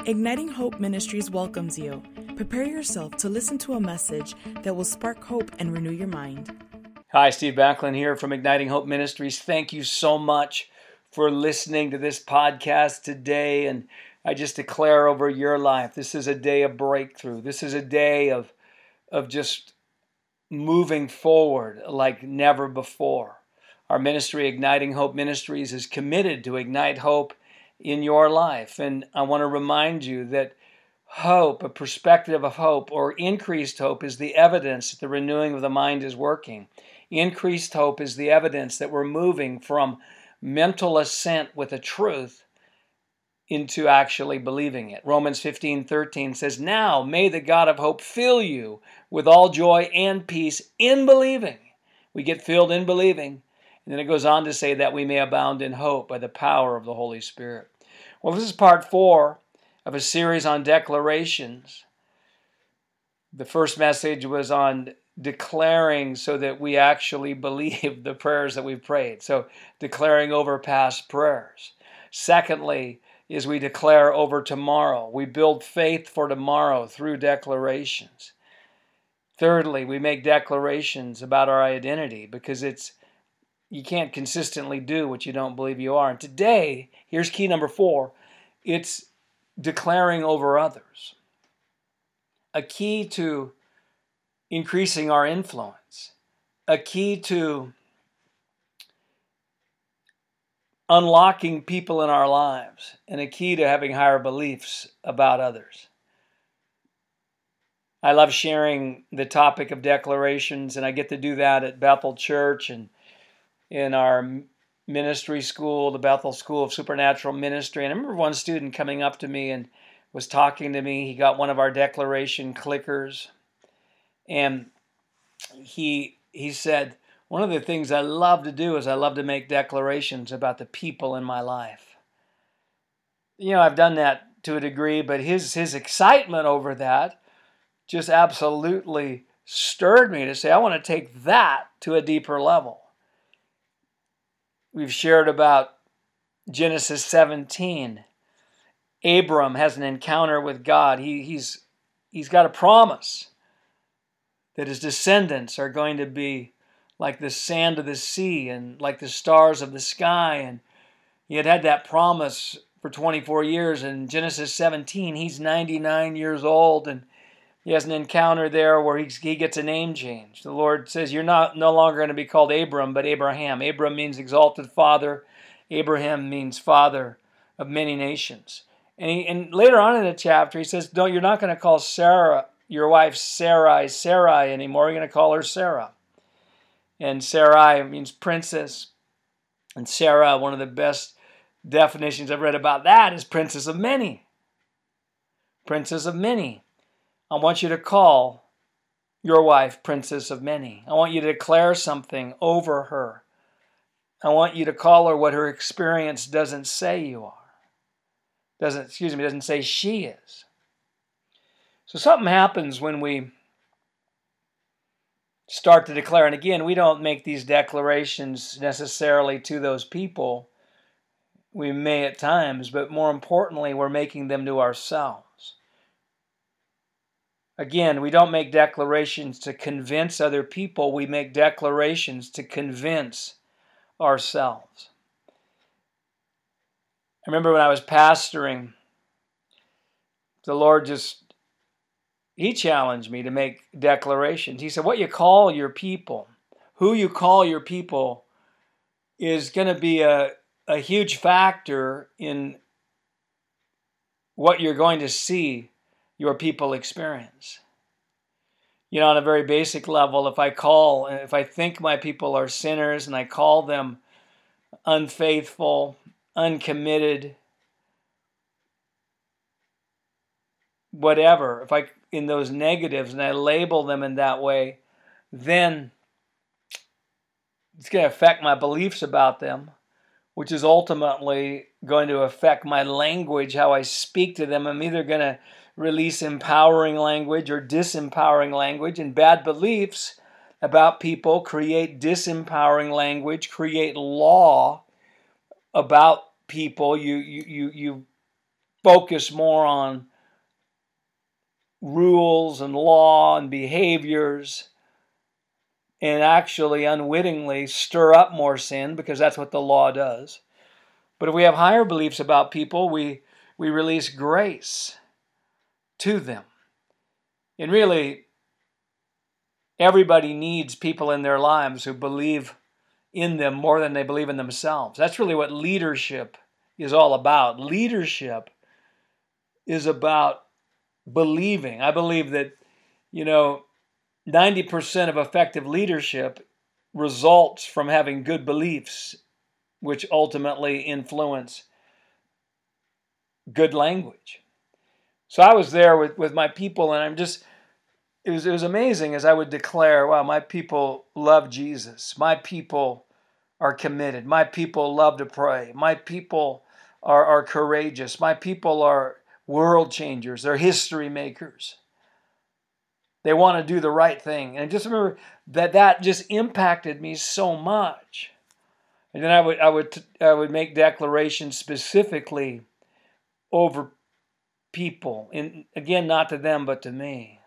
Igniting Hope Ministries welcomes you. Prepare yourself to listen to a message that will spark hope and renew your mind. Hi, Steve Backlund here from Igniting Hope Ministries. Thank you so much for listening to this podcast today. And I just declare over your life, this is a day of breakthrough. This is a day of just moving forward like never before. Our ministry, Igniting Hope Ministries, is committed to ignite hope in your life. And I want to remind you that hope, a perspective of hope or increased hope, is the evidence that the renewing of the mind is working. Increased hope is the evidence that we're moving from mental assent with a truth into actually believing it. Romans 15:13 says, "Now may the God of hope fill you with all joy and peace in believing." We get filled in believing. And then it goes on to say that we may abound in hope by the power of the Holy Spirit. Well, this is part 4 of a series on declarations. The first message was on declaring so that we actually believe the prayers that we've prayed. So declaring over past prayers. Secondly, is we declare over tomorrow. We build faith for tomorrow through declarations. Thirdly, we make declarations about our identity because you can't consistently do what you don't believe you are. And today, here's key number 4. It's declaring over others. A key to increasing our influence. A key to unlocking people in our lives. And a key to having higher beliefs about others. I love sharing the topic of declarations, and I get to do that at Bethel Church and in our ministry school, the Bethel School of Supernatural Ministry. And I remember one student coming up to me and was talking to me. He got one of our declaration clickers. And he said, one of the things I love to do is I love to make declarations about the people in my life. You know, I've done that to a degree, but his excitement over that just absolutely stirred me to say, I want to take that to a deeper level. We've shared about Genesis 17. Abram has an encounter with God. He's got a promise that his descendants are going to be like the sand of the sea and like the stars of the sky. And he had that promise for 24 years. In Genesis 17, he's 99 years old, and he has an encounter there where he gets a name change. The Lord says, you're no longer going to be called Abram, but Abraham. Abram means exalted father. Abraham means father of many nations. And later on in the chapter, he says, no, you're not going to call Sarah, your wife Sarai anymore. You're going to call her Sarah. And Sarai means princess. And Sarah, one of the best definitions I've read about that is princess of many. Princess of many. I want you to call your wife Princess of Many. I want you to declare something over her. I want you to call her what her experience doesn't say you are. Doesn't say she is. So something happens when we start to declare. And again, we don't make these declarations necessarily to those people. We may at times, but more importantly, we're making them to ourselves. Again, we don't make declarations to convince other people. We make declarations to convince ourselves. I remember when I was pastoring, the Lord He challenged me to make declarations. He said, what you call your people, who you call your people is going to be a huge factor in what you're going to see your people experience. You know, on a very basic level, if I think my people are sinners and I call them unfaithful, uncommitted, whatever, in those negatives and I label them in that way, then it's going to affect my beliefs about them, which is ultimately going to affect my language, how I speak to them. I'm either going to release empowering language or disempowering language, and bad beliefs about people create disempowering language, create law about people. You focus more on rules and law and behaviors, and actually unwittingly stir up more sin, because that's what the law does. But if we have higher beliefs about people, we release grace to them. And really, everybody needs people in their lives who believe in them more than they believe in themselves. That's really what leadership is all about. Leadership is about believing. I believe that, 90% of effective leadership results from having good beliefs, which ultimately influence good language. So I was there with my people, and it was amazing as I would declare, wow, my people love Jesus. My people are committed. My people love to pray. My people are courageous. My people are world changers. They're history makers. They want to do the right thing. And I just remember that just impacted me so much. And then I would make declarations specifically over people, and again, not to them but to me.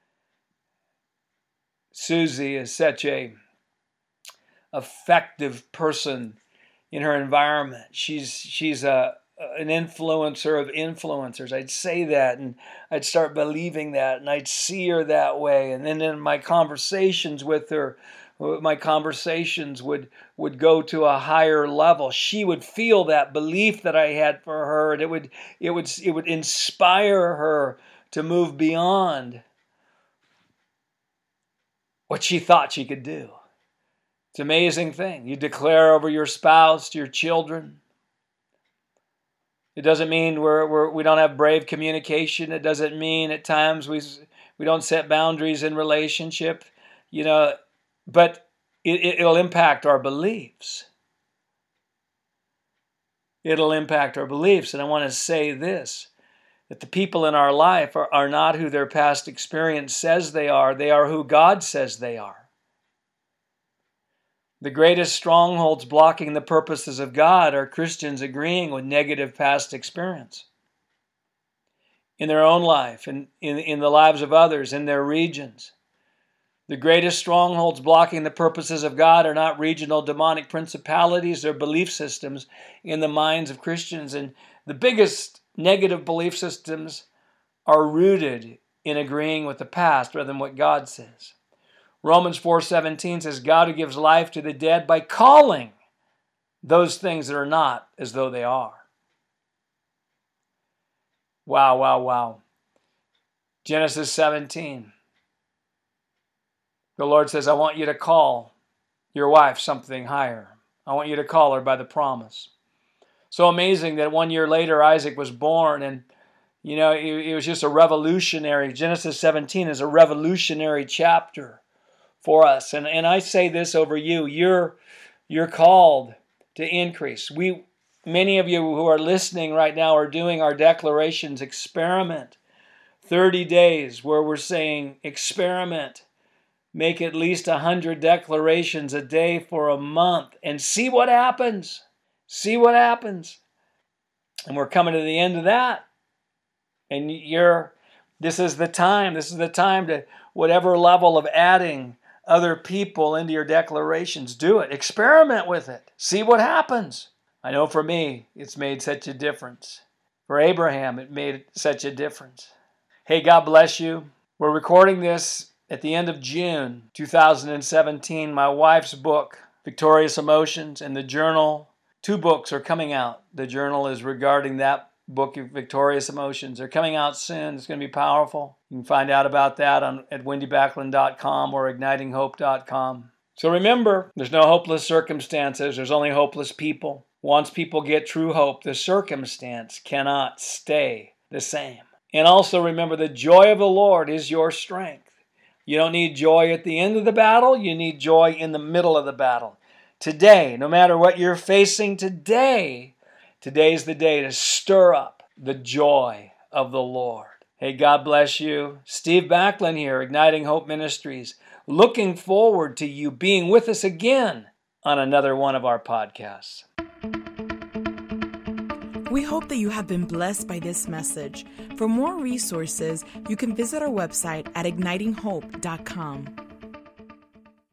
Susie is such a effective person in her environment. She's an influencer of influencers. I'd say that, and I'd start believing that, and I'd see her that way. And then in my conversations with her, my conversations would go to a higher level. She would feel that belief that I had for her, and it would inspire her to move beyond what she thought she could do. It's an amazing thing. You declare over your spouse, your children. It doesn't mean we don't have brave communication. It doesn't mean at times we don't set boundaries in relationship, but it'll impact our beliefs. It'll impact our beliefs. And I want to say this, that the people in our life are not who their past experience says they are. They are who God says they are. The greatest strongholds blocking the purposes of God are Christians agreeing with negative past experience in their own life, and in the lives of others, in their regions. The greatest strongholds blocking the purposes of God are not regional demonic principalities or belief systems in the minds of Christians. And the biggest negative belief systems are rooted in agreeing with the past rather than what God says. Romans 4:17 says, God who gives life to the dead by calling those things that are not as though they are. Wow, wow, wow. Genesis 17. The Lord says, I want you to call your wife something higher. I want you to call her by the promise. So amazing that 1 year later Isaac was born, and it was just a revolutionary. Genesis 17 is a revolutionary chapter for us. And I say this over you. You're called to increase. Many of you who are listening right now are doing our declarations experiment. 30 days where we're saying experiment. Make at least 100 declarations a day for a month and see what happens. See what happens. And we're coming to the end of that. And this is the time. This is the time to, whatever level of adding other people into your declarations, do it. Experiment with it. See what happens. I know for me, it's made such a difference. For Abraham, it made such a difference. Hey, God bless you. We're recording this at the end of June 2017. My wife's book, Victorious Emotions, and the journal, 2 books are coming out. The journal is regarding that book, Victorious Emotions. They're coming out soon. It's going to be powerful. You can find out about that at wendybacklund.com or ignitinghope.com. So remember, there's no hopeless circumstances. There's only hopeless people. Once people get true hope, the circumstance cannot stay the same. And also remember, the joy of the Lord is your strength. You don't need joy at the end of the battle. You need joy in the middle of the battle. Today, no matter what you're facing today's the day to stir up the joy of the Lord. Hey, God bless you. Steve Backlund here, Igniting Hope Ministries. Looking forward to you being with us again on another one of our podcasts. We hope that you have been blessed by this message. For more resources, you can visit our website at ignitinghope.com.